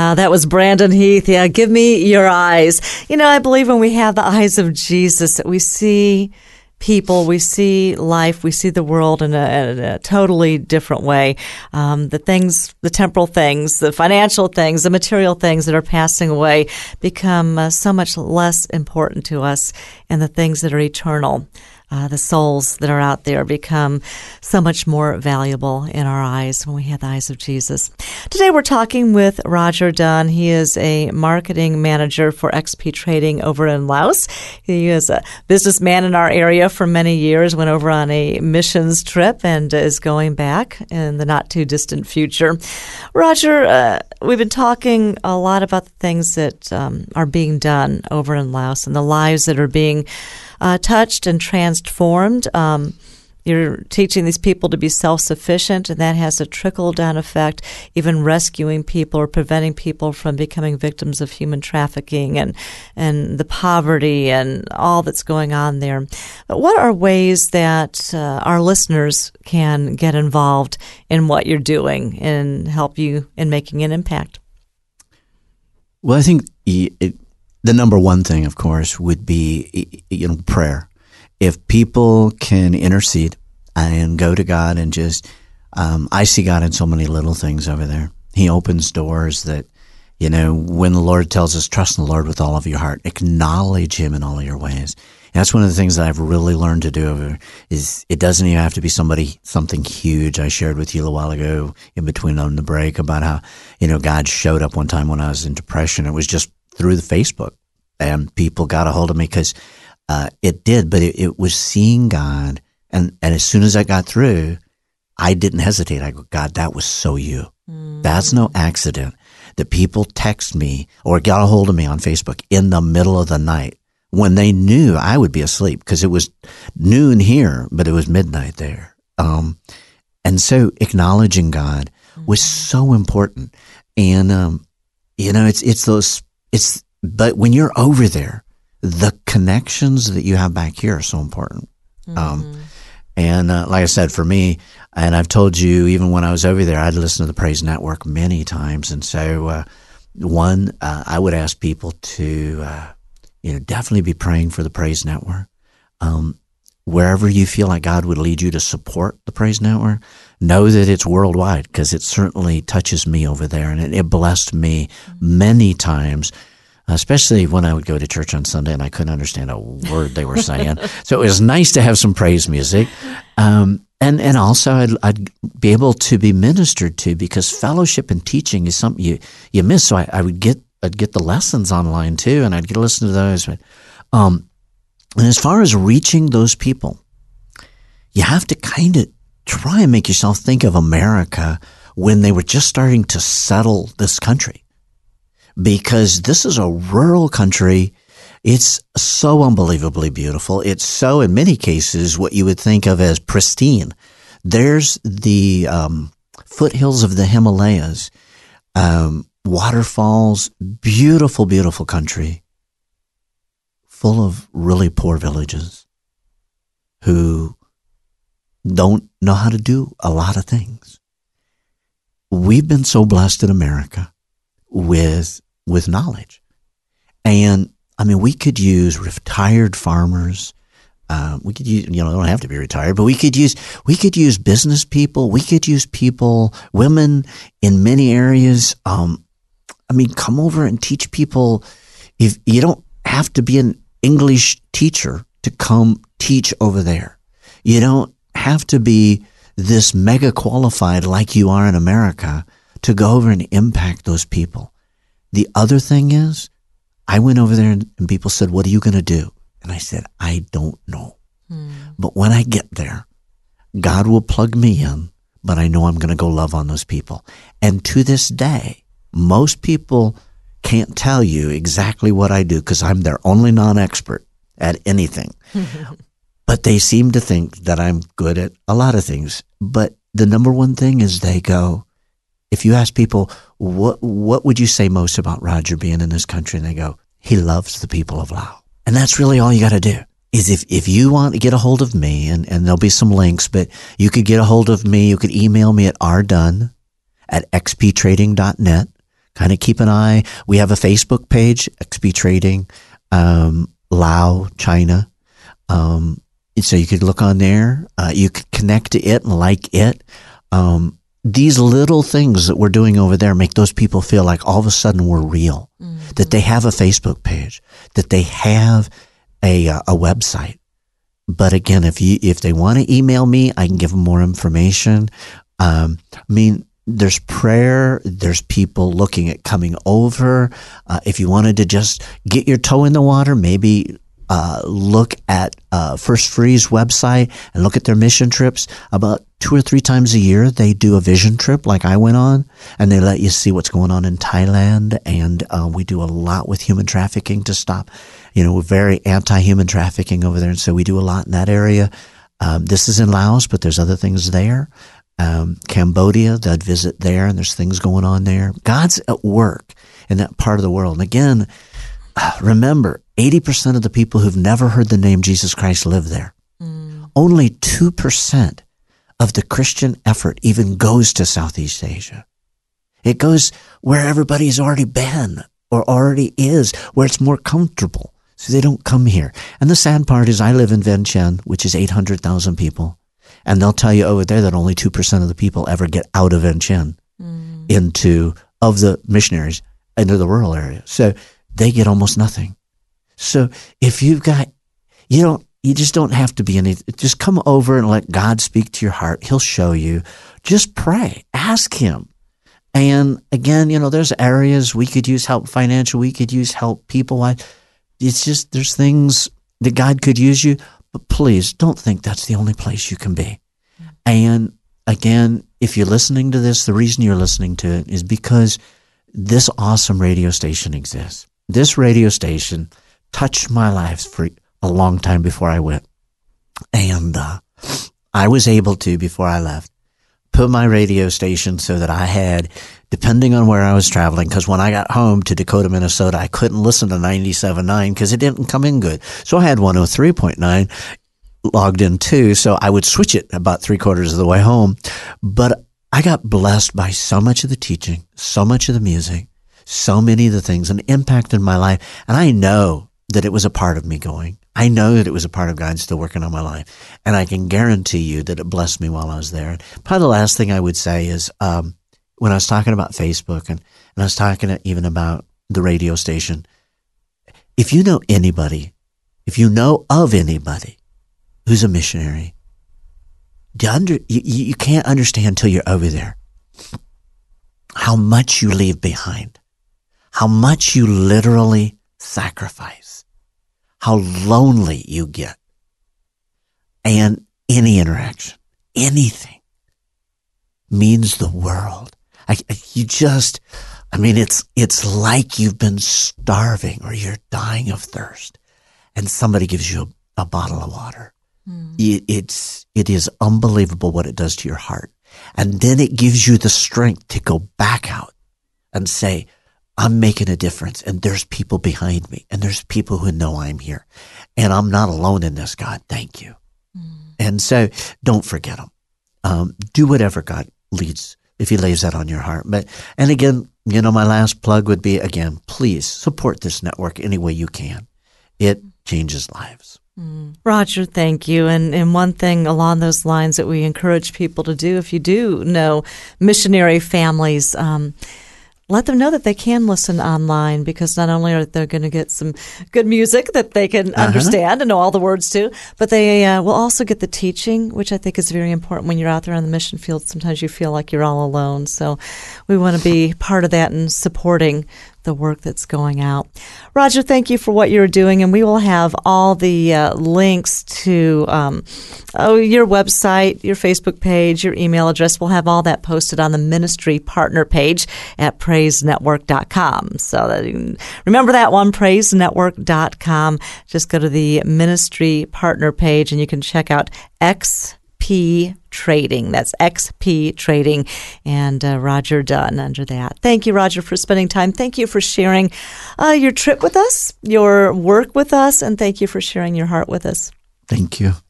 That was Brandon Heath. Yeah, give me your eyes. I believe when we have the eyes of Jesus that we see people, we see life, we see the world in a totally different way. The temporal things, the financial things, the material things that are passing away become so much less important to us, and the things that are eternal, the souls that are out there, become so much more valuable in our eyes when we have the eyes of Jesus. Today we're talking with Roger Dunn. He is a marketing manager for XP Trading over in Laos. He is a businessman in our area for many years, went over on a missions trip, and is going back in the not-too-distant future. Roger, we've been talking a lot about the things that are being done over in Laos and the lives that are being touched and transformed. You're teaching these people to be self-sufficient, and that has a trickle-down effect, even rescuing people or preventing people from becoming victims of human trafficking and the poverty and all that's going on there. But what are ways that our listeners can get involved in what you're doing and help you in making an impact? Well, I think the number one thing, of course, would be, prayer. If people can intercede and go to God and just, I see God in so many little things over there. He opens doors that, when the Lord tells us, trust in the Lord with all of your heart, acknowledge Him in all of your ways. And that's one of the things that I've really learned to do over is it doesn't even have to be something huge. I shared with you a while ago in between on the break about how, God showed up one time when I was in depression. It was just through the Facebook, and people got a hold of me because it did, but it was seeing God. And as soon as I got through, I didn't hesitate. I go, God, that was so you. That's no accident that people text me or got a hold of me on Facebook in the middle of the night when they knew I would be asleep, because it was noon here, but it was midnight there. And so acknowledging God was so important. And, but when you're over there, the connections that you have back here are so important. And like I said, for me, and I've told you, even when I was over there, I'd listen to the Praise Network many times. And so, I would ask people to, definitely be praying for the Praise Network. Wherever you feel like God would lead you to support the Praise Network, know that it's worldwide, because it certainly touches me over there, and it blessed me many times, especially when I would go to church on Sunday and I couldn't understand a word they were saying. So it was nice to have some praise music. And also I'd be able to be ministered to, because fellowship and teaching is something you miss. So I'd get the lessons online too, and I'd get to listen to those. But, and as far as reaching those people, you have to kind of try and make yourself think of America when they were just starting to settle this country. Because this is a rural country. It's so unbelievably beautiful. It's so, in many cases, what you would think of as pristine. There's the foothills of the Himalayas, waterfalls, beautiful, beautiful country, full of really poor villages who don't know how to do a lot of things. We've been so blessed in America with knowledge. And I mean, we could use retired farmers. We could use, they don't have to be retired, but we could use business people. We could use people, women in many areas. Come over and teach people. If you don't have to be an English teacher to come teach over there. You don't have to be this mega qualified like you are in America to go over and impact those people. The other thing is, I went over there and people said, what are you going to do? And I said, I don't know. But when I get there, God will plug me in, but I know I'm going to go love on those people. And to this day, most people can't tell you exactly what I do because I'm their only non-expert at anything. But they seem to think that I'm good at a lot of things. But the number one thing is they go, if you ask people, what would you say most about Roger being in this country? And they go, he loves the people of Laos. And that's really all you got to do. Is if you want to get a hold of me, and there'll be some links, but you could get a hold of me. You could email me at rdunn@xptrading.net, kind of keep an eye. We have a Facebook page, XP Trading, Lao, China. So you could look on there. You could connect to it and like it. These little things that we're doing over there make those people feel like all of a sudden we're real, that they have a Facebook page, that they have a website. But again, if they want to email me, I can give them more information. There's prayer. There's people looking at coming over. If you wanted to just get your toe in the water, maybe look at First Free's website and look at their mission trips. About 2 or 3 times a year, they do a vision trip like I went on, and they let you see what's going on in Thailand. And we do a lot with human trafficking to stop. We're very anti-human trafficking over there, and so we do a lot in that area. This is in Laos, but there's other things there. Cambodia, they'd visit there, and there's things going on there. God's at work in that part of the world. And again, remember, 80% of the people who've never heard the name Jesus Christ live there. Only 2% of the Christian effort even goes to Southeast Asia. It goes where everybody's already been or already is, where it's more comfortable. So they don't come here. And the sad part is I live in Vientiane, which is 800,000 people. And they'll tell you over there that only 2% of the people ever get out of Vientiane of the missionaries into the rural area. So they get almost nothing. So if you've got, you just don't have to be just come over and let God speak to your heart. He'll show you. Just pray. Ask him. And again, there's areas we could use help financial. We could use help people-wise. It's just, there's things that God could use you, but please don't think that's the only place you can be. And again, if you're listening to this, the reason you're listening to it is because this awesome radio station exists. This radio station touched my life for a long time before I went. And I was able to, before I left, put my radio station so that I had, depending on where I was traveling, because when I got home to Dakota, Minnesota, I couldn't listen to 97.9 because it didn't come in good. So I had 103.9 logged in too, so I would switch it about 3/4 of the way home. But I got blessed by so much of the teaching, so much of the music, so many of the things, and impacted my life. And I know that it was a part of me going. I know that it was a part of God still working on my life. And I can guarantee you that it blessed me while I was there. And probably the last thing I would say is when I was talking about Facebook and I was talking even about the radio station, if you know anybody, if you know of anybody who's a missionary, you can't understand until you're over there how much you leave behind, how much you literally sacrifice, how lonely you get. And any interaction, anything means the world. It's like you've been starving or you're dying of thirst and somebody gives you a bottle of water. It is unbelievable what it does to your heart. And then it gives you the strength to go back out and say, I'm making a difference, and there's people behind me, and there's people who know I'm here, and I'm not alone in this, God. Thank you. And so don't forget them. Do whatever God leads, if he lays that on your heart. And again, my last plug would be, again, please support this network any way you can. It changes lives. Roger, thank you. And one thing along those lines that we encourage people to do, if you do know missionary families, let them know that they can listen online, because not only are they going to get some good music that they can understand and know all the words to, but they will also get the teaching, which I think is very important when you're out there on the mission field. Sometimes you feel like you're all alone. So we want to be part of that and supporting the work that's going out. Roger, thank you for what you're doing, and we will have all the links to your website, your Facebook page, your email address. We'll have all that posted on the ministry partner page at praisenetwork.com. So that you can remember that one, praisenetwork.com. Just go to the ministry partner page and you can check out XP Trading. That's XP Trading, and Roger Dunn under that. Thank you, Roger, for spending time. Thank you for sharing your trip with us, your work with us, and thank you for sharing your heart with us. Thank you.